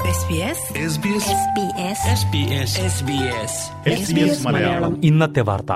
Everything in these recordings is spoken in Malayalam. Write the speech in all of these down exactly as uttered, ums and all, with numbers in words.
മലയാളം ഇന്നത്തെ വാർത്ത.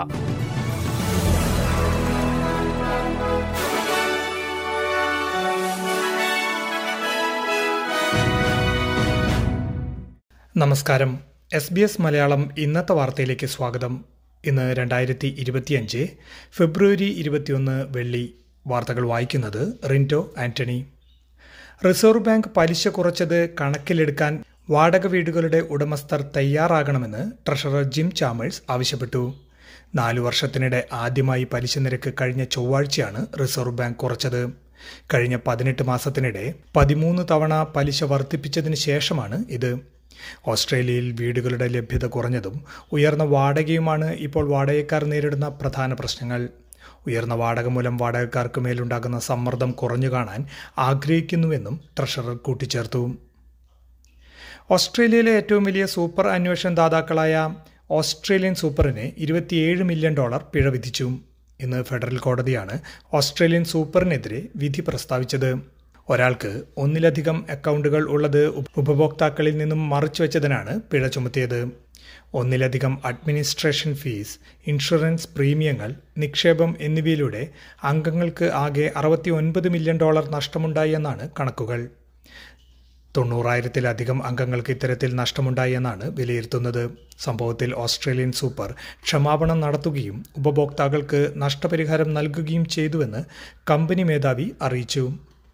നമസ്കാരം. എസ് ബി എസ് മലയാളം ഇന്നത്തെ വാർത്തയിലേക്ക് സ്വാഗതം. ഇന്ന് രണ്ടായിരത്തി ഇരുപത്തിയഞ്ച് ഫെബ്രുവരി ഇരുപത്തിയൊന്ന് വെള്ളി. വാർത്തകൾ വായിക്കുന്നത് റിൻറ്റോ ആന്റണി. റിസർവ് ബാങ്ക് പലിശ കുറച്ചത് കണക്കിലെടുക്കാൻ വാടക വീടുകളുടെ ഉടമസ്ഥർ തയ്യാറാകണമെന്ന് ട്രഷറർ ജിം ചാമേഴ്സ് ആവശ്യപ്പെട്ടു. നാലു വർഷത്തിനിടെ ആദ്യമായി പലിശ നിരക്ക് കഴിഞ്ഞ ചൊവ്വാഴ്ചയാണ് റിസർവ് ബാങ്ക് കുറച്ചത്. കഴിഞ്ഞ പതിനെട്ട് മാസത്തിനിടെ പതിമൂന്ന് തവണ പലിശ വർദ്ധിപ്പിച്ചതിന് ശേഷമാണ് ഇത്. ഓസ്ട്രേലിയയിൽ വീടുകളുടെ ലഭ്യത കുറഞ്ഞതും ഉയർന്ന വാടകയുമാണ് ഇപ്പോൾ വാടകക്കാർ നേരിടുന്ന പ്രധാന പ്രശ്നങ്ങൾ. ഉയർന്ന വാടക മൂലം വാടകക്കാർക്ക് മേലുണ്ടാകുന്ന സമ്മർദ്ദം കുറഞ്ഞു കാണാൻ ആഗ്രഹിക്കുന്നുവെന്നും ട്രഷറർ കൂട്ടിച്ചേർത്തു. ഓസ്ട്രേലിയയിലെ ഏറ്റവും വലിയ സൂപ്പർ അന്വേഷണ ദാതാക്കളായ ഓസ്ട്രേലിയൻ സൂപ്പറിന് ഇരുപത്തിയേഴ് മില്യൺ ഡോളർ പിഴ വിധിച്ചു. ഇന്ന് ഫെഡറൽ കോടതിയാണ് ഓസ്ട്രേലിയൻ സൂപ്പറിനെതിരെ വിധി പ്രസ്താവിച്ചത്. ഒരാൾക്ക് ഒന്നിലധികം അക്കൗണ്ടുകൾ ഉള്ളത് ഉപഭോക്താക്കളിൽ നിന്നും മറച്ചുവെച്ചതിനാണ് പിഴ ചുമത്തിയത്. ഒന്നിലധികം അഡ്മിനിസ്ട്രേഷൻ ഫീസ്, ഇൻഷുറൻസ് പ്രീമിയങ്ങൾ, നിക്ഷേപം എന്നിവയിലൂടെ അംഗങ്ങൾക്ക് ആകെ അറുപത്തി ഒൻപത് മില്യൺ ഡോളർ നഷ്ടമുണ്ടായി എന്നാണ് കണക്കുകൾ. തൊണ്ണൂറായിരത്തിലധികം അംഗങ്ങൾക്ക് ഇത്തരത്തിൽ നഷ്ടമുണ്ടായി എന്നാണ് വിലയിരുത്തുന്നത്. സംഭവത്തിൽ ഓസ്ട്രേലിയൻ സൂപ്പർ ക്ഷമാപണം നടത്തുകയും ഉപഭോക്താക്കൾക്ക് നഷ്ടപരിഹാരം നൽകുകയും ചെയ്തുവെന്ന് കമ്പനി മേധാവി അറിയിച്ചു.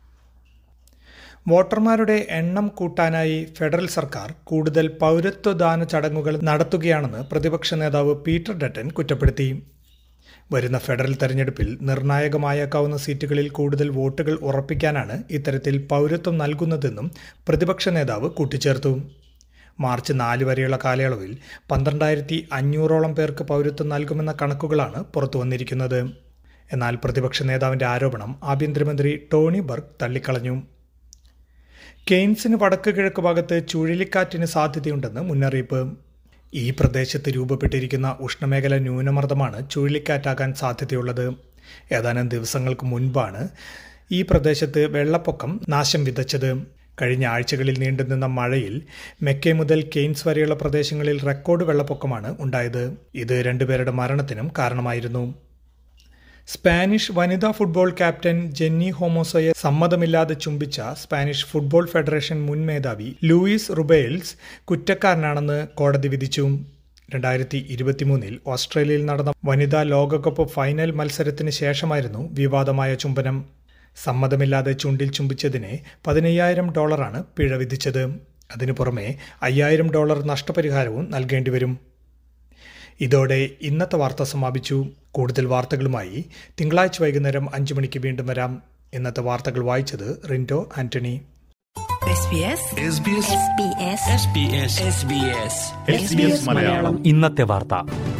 വോട്ടർമാരുടെ എണ്ണം കൂട്ടാനായി ഫെഡറൽ സർക്കാർ കൂടുതൽ പൗരത്വദാന ചടങ്ങുകൾ നടത്തുകയാണെന്ന് പ്രതിപക്ഷ നേതാവ് പീറ്റർ ഡട്ടൻ കുറ്റപ്പെടുത്തി. വരുന്ന ഫെഡറൽ തെരഞ്ഞെടുപ്പിൽ നിർണായകമായേക്കാവുന്ന സീറ്റുകളിൽ കൂടുതൽ വോട്ടുകൾ ഉറപ്പിക്കാനാണ് ഇത്തരത്തിൽ പൗരത്വം നൽകുന്നതെന്നും പ്രതിപക്ഷ നേതാവ് കൂട്ടിച്ചേർത്തു. മാർച്ച് നാല് വരെയുള്ള കാലയളവിൽ പന്ത്രണ്ടായിരത്തി അഞ്ഞൂറോളം പേർക്ക് പൗരത്വം നൽകുമെന്ന കണക്കുകളാണ് പുറത്തു വന്നിരിക്കുന്നത്. എന്നാൽ പ്രതിപക്ഷ നേതാവിന്റെ ആരോപണം ആഭ്യന്തരമന്ത്രി ടോണി ബർഗ് തള്ളിക്കളഞ്ഞു. കെയ്ൻസിന് വടക്ക് കിഴക്ക് ഭാഗത്ത് ചുഴലിക്കാറ്റിന് സാധ്യതയുണ്ടെന്ന് മുന്നറിയിപ്പ്. ഈ പ്രദേശത്ത് രൂപപ്പെട്ടിരിക്കുന്ന ഉഷ്ണമേഖല ന്യൂനമർദ്ദമാണ് ചുഴലിക്കാറ്റാകാൻ സാധ്യതയുള്ളത്. ഏതാനും ദിവസങ്ങൾക്ക് മുൻപാണ് ഈ പ്രദേശത്ത് വെള്ളപ്പൊക്കം നാശം വിതച്ചത്. കഴിഞ്ഞ ആഴ്ചകളിൽ നീണ്ടുനിന്ന മഴയിൽ മെക്കെ മുതൽ കെയ്ൻസ് വരെയുള്ള പ്രദേശങ്ങളിൽ റെക്കോർഡ് വെള്ളപ്പൊക്കമാണ് ഉണ്ടായത്. ഇത് രണ്ടുപേരുടെ മരണത്തിനും കാരണമായിരുന്നു. സ്പാനിഷ് വനിതാ ഫുട്ബോൾ ക്യാപ്റ്റൻ ജെന്നി ഹോമോസയെ സമ്മതമില്ലാതെ ചുംബിച്ച സ്പാനിഷ് ഫുട്ബോൾ ഫെഡറേഷൻ മുൻ മേധാവി ലൂയിസ് റുബേൽസ് കുറ്റക്കാരനാണെന്ന് കോടതി വിധിച്ചു. രണ്ടായിരത്തി ഇരുപത്തിമൂന്നിൽ ഓസ്ട്രേലിയയിൽ നടന്ന വനിതാ ലോകകപ്പ് ഫൈനൽ മത്സരത്തിന് ശേഷമായിരുന്നു വിവാദമായ ചുംബനം. സമ്മതമില്ലാതെ ചുണ്ടിൽ ചുംബിച്ചതിന് പതിനയ്യായിരം ഡോളറാണ് പിഴ വിധിച്ചത്. അതിനു പുറമെ അയ്യായിരം ഡോളർ നഷ്ടപരിഹാരവും നൽകേണ്ടി വരും. ഇതോടെ ഇന്നത്തെ വാർത്ത സമാപിച്ചു. കൂടുതൽ വാർത്തകളുമായി തിങ്കളാഴ്ച വൈകുന്നേരം അഞ്ചു മണിക്ക് വീണ്ടും വരാം. ഇന്നത്തെ വാർത്തകൾ വായിച്ചത് റിൻറ്റോ ആന്റണി. ഇന്നത്തെ വാർത്ത.